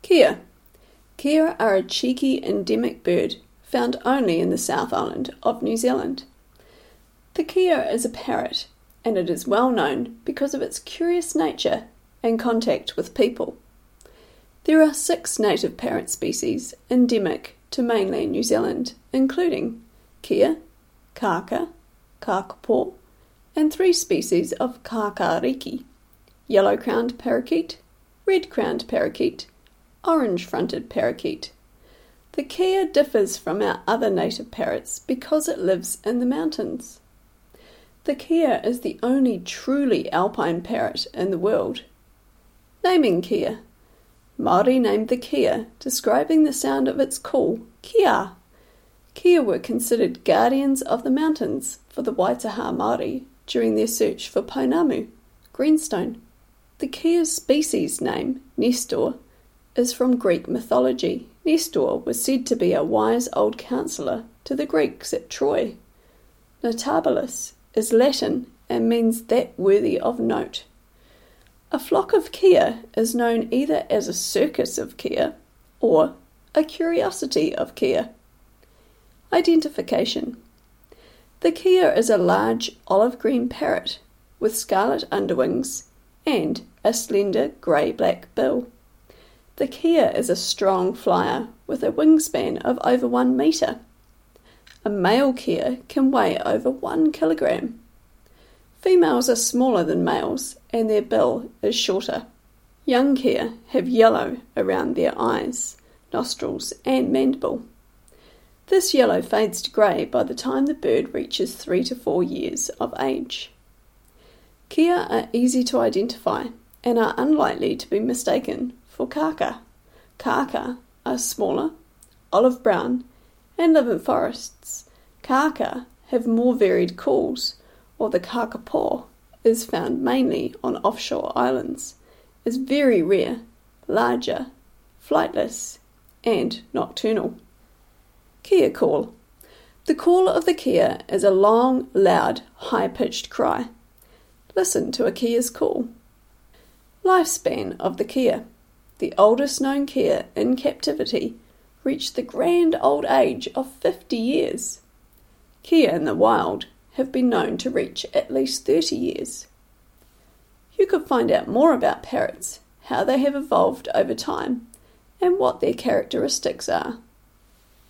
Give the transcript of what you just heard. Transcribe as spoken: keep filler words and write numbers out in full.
Kea. Kea are a cheeky endemic bird found only in the South Island of New Zealand. The kea is a parrot, and it is well known because of its curious nature and contact with people. There are six native parrot species endemic to mainland New Zealand, including kea, kaka, kakapo, and three species of kakariki: yellow-crowned parakeet, red-crowned parakeet, orange-fronted parakeet. The kea differs from our other native parrots because it lives in the mountains. The kea is the only truly alpine parrot in the world. Naming kea. Māori named the kea, describing the sound of its call, kia. Kea were considered guardians of the mountains for the Waitaha Māori during their search for pounamu, greenstone. The kea's species name, Nestor, is from Greek mythology. Nestor was said to be a wise old counsellor to the Greeks at Troy. Notabilis is Latin and means that worthy of note. A flock of kea is known either as a circus of kea or a curiosity of kea. Identification. The kea is a large olive-green parrot with scarlet underwings and a slender grey-black bill. The kea is a strong flyer with a wingspan of over one metre. A male kea can weigh over one kilogram. Females are smaller than males and their bill is shorter. Young kea have yellow around their eyes, nostrils and mandible. This yellow fades to grey by the time the bird reaches three to four years of age. Kea are easy to identify and are unlikely to be mistaken for kaka. Kaka are smaller, olive brown, and live in forests. Kaka have more varied calls, or the kakapo is found mainly on offshore islands, is very rare, larger, flightless, and nocturnal. Kea call. The call of the kea is a long, loud, high-pitched cry. Listen to a kea's call. Lifespan of the kea. The oldest known kea in captivity reached the grand old age of fifty years. Kea in the wild have been known to reach at least thirty years. You could find out more about parrots, how they have evolved over time, and what their characteristics are